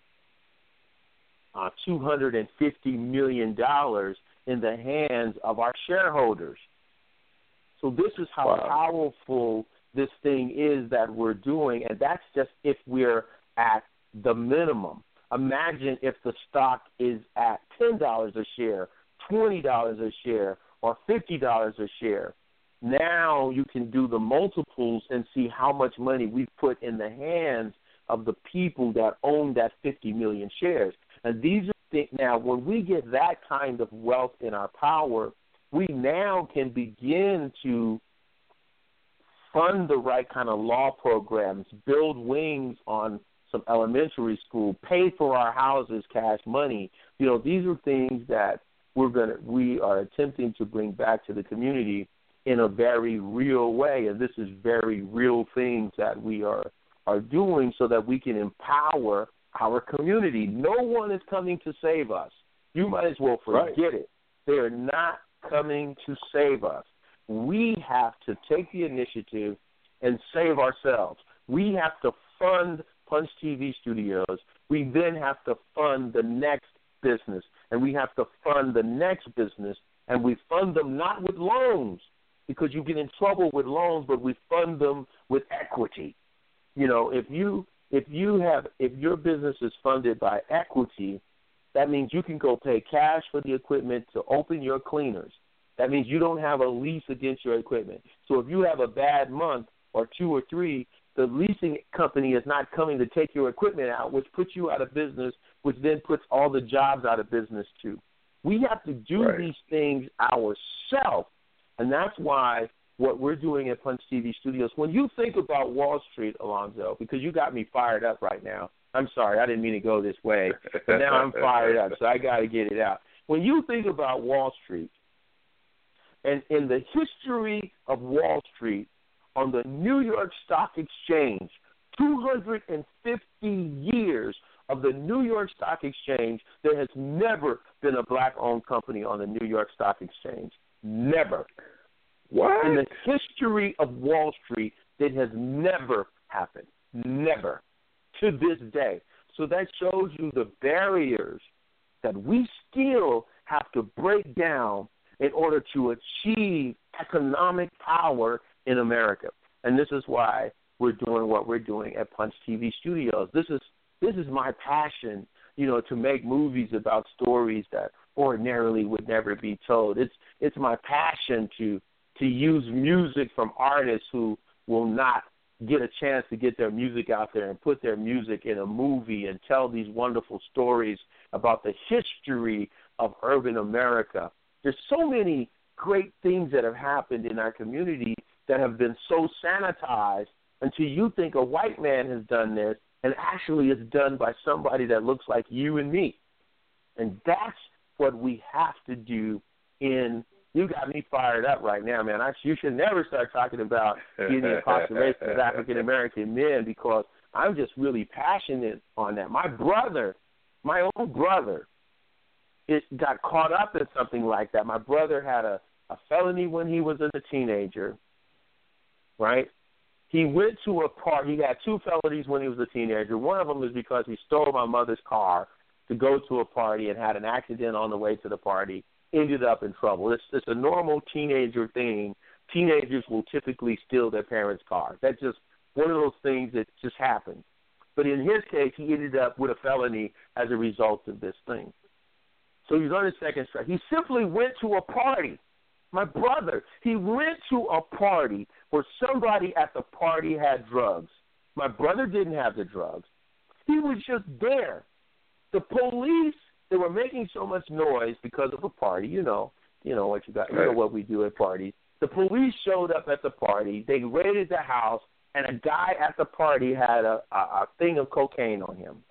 $250 million in the hands of our shareholders. So this is how powerful this thing is that we're doing, and that's just if we're at the minimum. Imagine if the stock is at $10 a share, $20 a share, or $50 a share. Now you can do the multiples and see how much money we've put in the hands of the people that own that 50 million shares. And these are things, now, when we get that kind of wealth in our power, we now can begin to fund the right kind of law programs, build wings on some elementary school, pay for our houses, cash money. These are things that we are attempting to bring back to the community in a very real way, and this is very real things that we are are doing so that we can empower our community. No one is coming to save us. You might as well forget it. They are not coming to save us. We have to take the initiative and save ourselves. We have to fund Punch TV Studios. We then have to fund the next business, and we have to fund the next business, and we fund them not with loans, because you get in trouble with loans, but we fund them with equity. You know, if your business is funded by equity, that means you can go pay cash for the equipment to open your cleaners. That means you don't have a lease against your equipment. So if you have a bad month or 2 or 3, the leasing company is not coming to take your equipment out, which puts you out of business, which then puts all the jobs out of business too. We have to do these things ourselves, and that's why what we're doing at Punch TV Studios, when you think about Wall Street, Alonzo, because you got me fired up right now. I'm sorry, I didn't mean to go this way, but now I'm fired up, so I got to get it out. When you think about Wall Street, and in the history of Wall Street, on the New York Stock Exchange, 250 years of the New York Stock Exchange, there has never been a black-owned company on the New York Stock Exchange. Never. What? In the history of Wall Street, it has never happened. Never. To this day. So that shows you the barriers that we still have to break down in order to achieve economic power in America. And this is why we're doing what we're doing at Punch TV Studios. This is my passion, you know, to make movies about stories that ordinarily would never be told. It's my passion to use music from artists who will not get a chance to get their music out there and put their music in a movie and tell these wonderful stories about the history of urban America. There's so many great things that have happened in our community that have been so sanitized until you think a white man has done this, and actually it's done by somebody that looks like you and me. And that's what we have to do in – you got me fired up right now, man. You should never start talking about getting the population of African-American men, because I'm just really passionate on that. My own brother, it got caught up in something like that. My brother had a felony when he was a teenager, right? He went to a party. He had 2 felonies when he was a teenager. One of them was because he stole my mother's car to go to a party and had an accident on the way to the party, ended up in trouble. It's a normal teenager thing. Teenagers will typically steal their parents' car. That's just one of those things that just happens. But in his case, he ended up with a felony as a result of this thing. So he's on his second strike. He simply went to a party. My brother, he went to a party where somebody at the party had drugs. My brother didn't have the drugs. He was just there. The police, they were making so much noise because of a party. You know what you got. You know what we do at parties. The police showed up at the party. They raided the house, and a guy at the party had a thing of cocaine on him.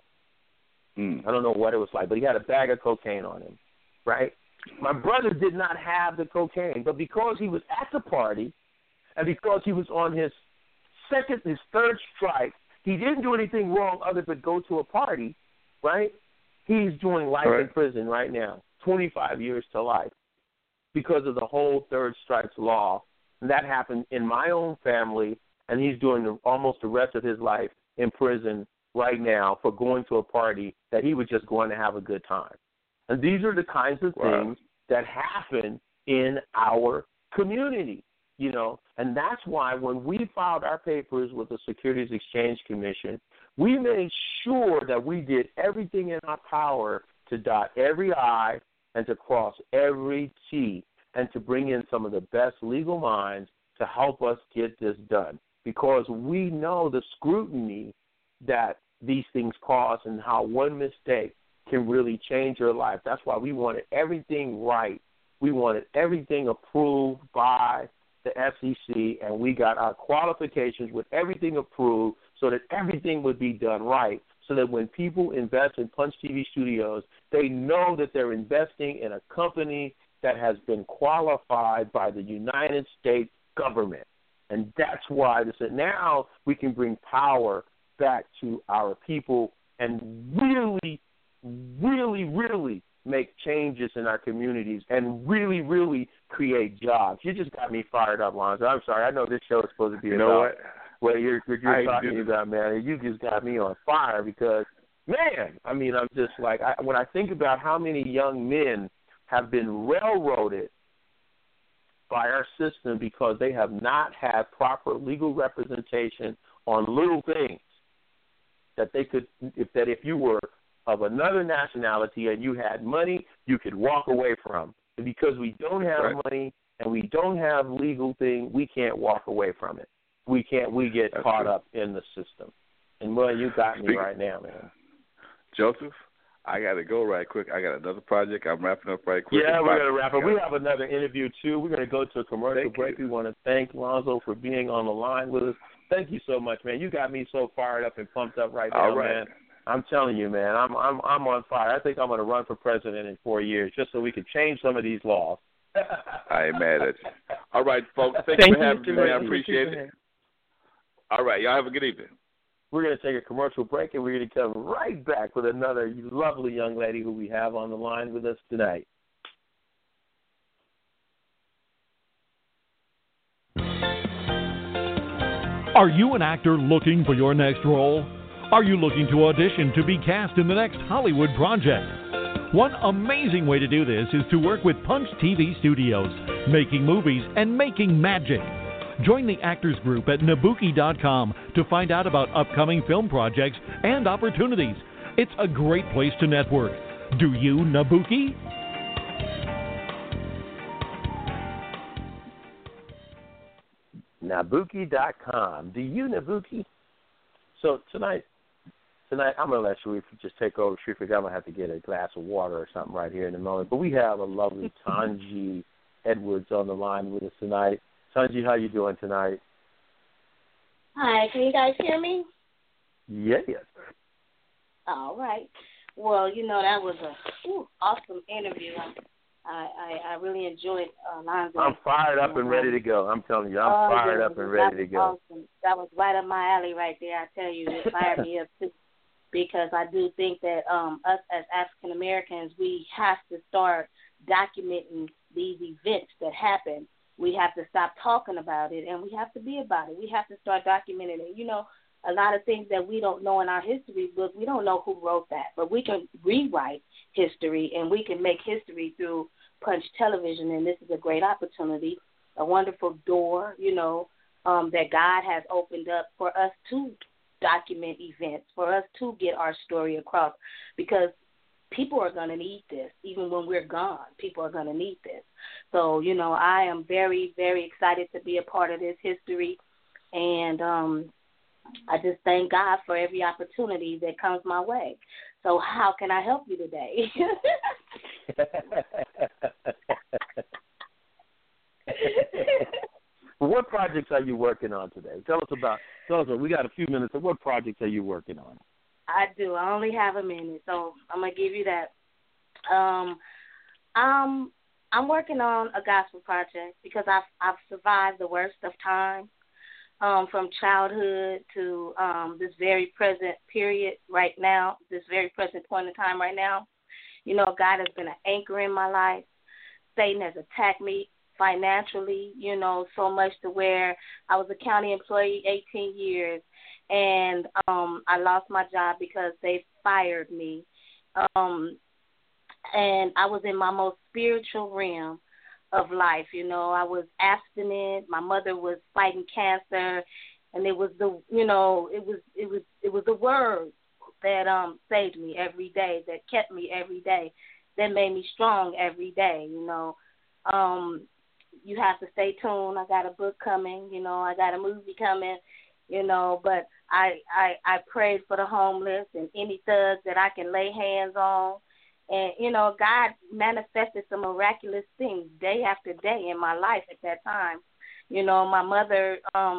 I don't know what it was like, but he had a bag of cocaine on him, right? My brother did not have the cocaine, but because he was at the party and because he was on his third strike, he didn't do anything wrong other than go to a party, right? He's doing life in prison right now, 25 years to life, because of the whole third strikes law. And that happened in my own family, and he's doing almost the rest of his life in prison right now for going to a party that he was just going to have a good time. And these are the kinds of things that happen in our community, you know. And that's why when we filed our papers with the Securities Exchange Commission, we made sure that we did everything in our power to dot every I and to cross every T, and to bring in some of the best legal minds to help us get this done, because we know the scrutiny that these things cause and how one mistake can really change your life. That's why we wanted everything right. We wanted everything approved by the FCC, and we got our qualifications with everything approved so that everything would be done right, so that when people invest in Punch TV Studios, they know that they're investing in a company that has been qualified by the United States government. And that's why now we can bring power back to our people and really, really, really make changes in our communities and really, really create jobs. You just got me fired up, Lonzo. I'm sorry. I know this show is supposed to be about what you're talking about, man. You just got me on fire because, man, I mean, I'm just like, when I think about how many young men have been railroaded by our system because they have not had proper legal representation on little things that they could, if you were of another nationality and you had money, you could walk away from. And because we don't have money and we don't have legal thing, we can't walk away from it. We get caught up in the system. And, well, you got me right now, man. Joseph, I got to go right quick. I got another project. I'm wrapping up right quick. Yeah, we're going to wrap up. We have another interview, too. We're going to go to a commercial break. We want to thank Lonzo for being on the line with us. Thank you so much, man. You got me so fired up and pumped up right now, man. I'm telling you, man, I'm on fire. I think I'm going to run for president in 4 years just so we can change some of these laws. I ain't mad at you. All right, folks. Thank you for having me, man. I appreciate it. All right. Y'all have a good evening. We're going to take a commercial break, and we're going to come right back with another lovely young lady who we have on the line with us tonight. Are you an actor looking for your next role? Are you looking to audition to be cast in the next Hollywood project? One amazing way to do this is to work with Punch TV Studios, making movies and making magic. Join the Actors Group at Nabuki.com to find out about upcoming film projects and opportunities. It's a great place to network. Do you, Nabuki? Nabuki.com. Do you, Nabuki? So tonight I'm going to let Sharif just take over. Sharif, I'm going to have to get a glass of water or something right here in a moment. But we have a lovely Tanji Edwards on the line with us tonight. Tanji, how you doing tonight? Hi, can you guys hear me? Yes. All right. Well, that was a awesome interview. I really enjoyed Lonzo. I'm fired up and ready to go. I'm telling you, I'm fired up and ready to go. Awesome. That was right up my alley right there. I tell you, it fired me up too. Because I do think that us as African Americans, we have to start documenting these events that happen. We have to stop talking about it, and we have to be about it. We have to start documenting it. A lot of things that we don't know in our history book, we don't know who wrote that, but we can rewrite history, and we can make history through Punch Television, and this is a great opportunity, a wonderful door, that God has opened up for us to document events, for us to get our story across, because people are going to need this. Even when we're gone, people are going to need this. So, I am very, very excited to be a part of this history, and I just thank God for every opportunity that comes my way. So how can I help you today? What projects are you working on today? Tell us, we got a few minutes. What projects are you working on? I do. I only have a minute, so I'm going to give you that. I'm working on a gospel project because I've survived the worst of time, from childhood to this very present period right now, this very present point in time right now. God has been an anchor in my life. Satan has attacked me financially, so much to where I was a county employee 18 years, and I lost my job because they fired me. And I was in my most spiritual realm of life. I was abstinent. My mother was fighting cancer, and it was the word that saved me every day, that kept me every day, that made me strong every day. You have to stay tuned. I got a book coming. I got a movie coming. But I prayed for the homeless and any thugs that I can lay hands on. And, God manifested some miraculous things day after day in my life at that time. My mother,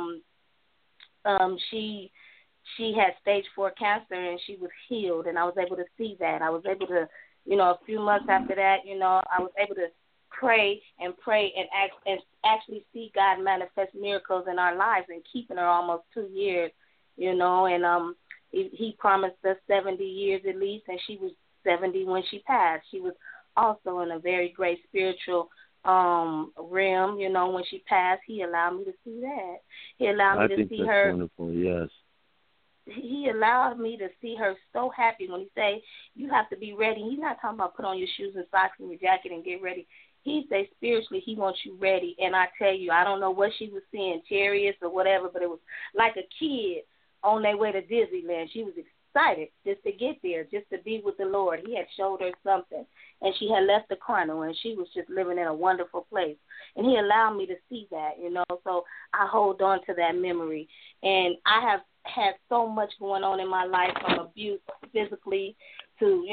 she had stage 4 cancer, and she was healed, and I was able to see that. I was able to, a few months after that, I was able to pray and actually see God manifest miracles in our lives and keeping her almost 2 years, and He promised us 70 years at least, and she was 70 when she passed. She was also in a very great spiritual realm. You know, when she passed, he allowed me to see that. He allowed me to see her. I think that's wonderful, yes. He allowed me to see her so happy when he say, you have to be ready. He's not talking about put on your shoes and socks and your jacket and get ready. He say spiritually he wants you ready. And I tell you, I don't know what she was seeing, chariots or whatever, but it was like a kid on their way to Disneyland. She was excited just to get there, just to be with the Lord. He had showed her something, and she had left the carnal, and she was just living in a wonderful place. And he allowed me to see that, you know, so I hold on to that memory. And I have had so much going on in my life, from abuse physically to,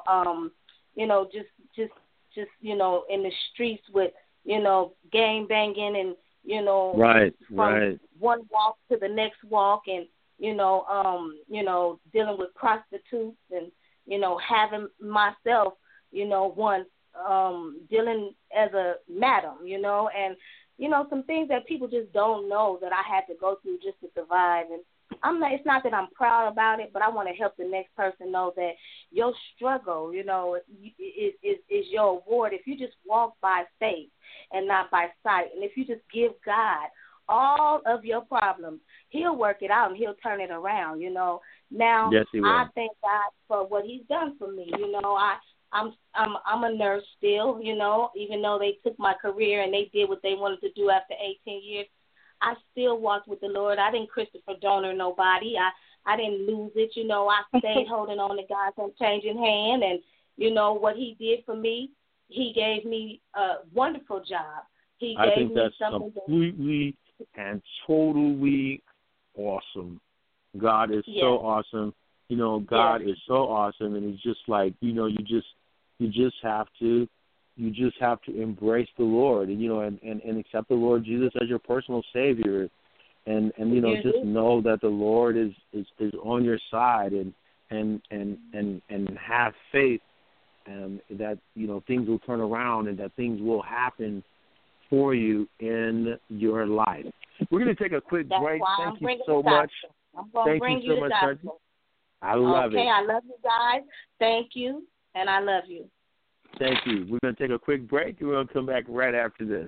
just you know, in the streets with, you know, gang banging and, you know, from one walk to the next walk, and dealing with prostitutes, and, you know, having myself, you know, once dealing as a madam, you know, and, you know, some things that people just don't know that I had to go through just to survive. And it's not that I'm proud about it, but I want to help the next person know that your struggle, you know, is your award if you just walk by faith and not by sight. And if you just give God all of your problems, he'll work it out and he'll turn it around, you know. Now, yes, he will. I thank God for what he's done for me. You know, I'm a nurse still, you know, even though they took my career and they did what they wanted to do after 18 years. I still walked with the Lord. I didn't Christopher Donor nobody. I didn't lose it, you know. I stayed holding on to God's unchanging hand, and, you know, what he did for me, he gave me a wonderful job. I think that's completely and totally awesome. God is so awesome. You know, God is so awesome, and it's just like, you know, you just have to embrace the Lord, and, you know, and accept the Lord Jesus as your personal Savior, and you know, just know that the Lord is on your side, and have faith, that, you know, things will turn around and that things will happen for you in your life. We're going to take a quick break. Thank you so much. I'm going to bring you the gospel. I love it. Okay, I love you guys. Thank you, and I love you. Thank you. We're going to take a quick break, and we're going to come back right after this.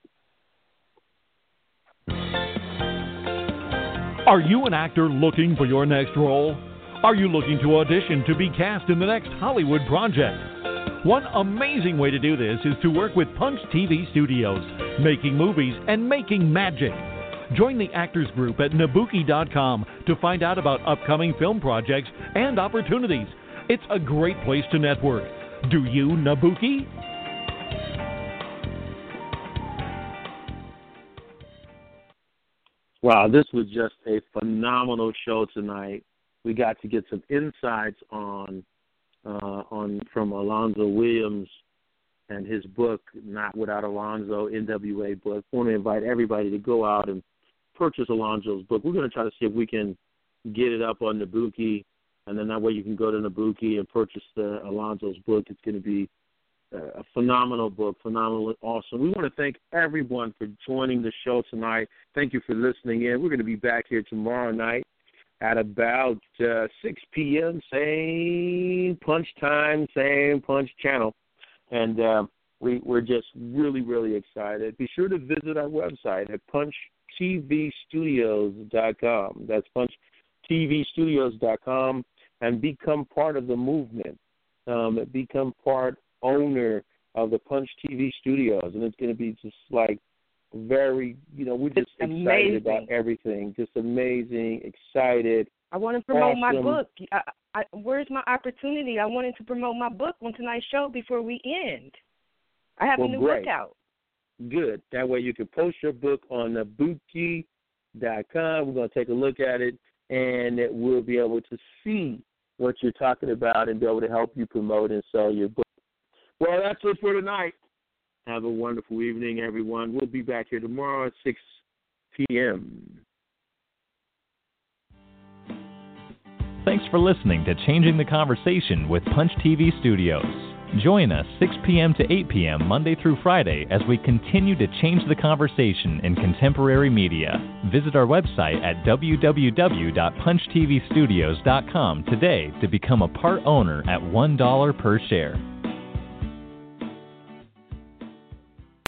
Are you an actor looking for your next role? Are you looking to audition to be cast in the next Hollywood project? One amazing way to do this is to work with Punch TV Studios, making movies and making magic. Join the Actors Group at Nabuki.com to find out about upcoming film projects and opportunities. It's a great place to network. Do you, Nabuki? Wow, this was just a phenomenal show tonight. We got to get some insights on from Alonzo Williams and his book, Not Without Alonzo, NWA book. I want to invite everybody to go out and purchase Alonzo's book. We're going to try to see if we can get it up on Nabuki, and then that way you can go to Nabuki and purchase Alonzo's book. It's going to be a phenomenal book, phenomenal, awesome. We want to thank everyone for joining the show tonight. Thank you for listening in. We're going to be back here tomorrow night at about 6 p.m., same punch time, same punch channel. And we're just really, really excited. Be sure to visit our website at punchtvstudios.com. That's punchtvstudios.com, and become part of the movement. Become owner of the Punch TV Studios. And it's going to be just like very, you know, we're just excited about everything. Just amazing, excited. I want to promote my book. Where's my opportunity? I wanted to promote my book on tonight's show before we end. I have a new book out. Good. That way you can post your book on Nabuki.com. We're going to take a look at it, and we'll be able to see what you're talking about and be able to help you promote and sell your book. Well, that's it for tonight. Have a wonderful evening, everyone. We'll be back here tomorrow at 6 p.m. Thanks for listening to Changing the Conversation with Punch TV Studios. Join us 6 p.m. to 8 p.m. Monday through Friday as we continue to change the conversation in contemporary media. Visit our website at www.punchtvstudios.com today to become a part owner at $1 per share.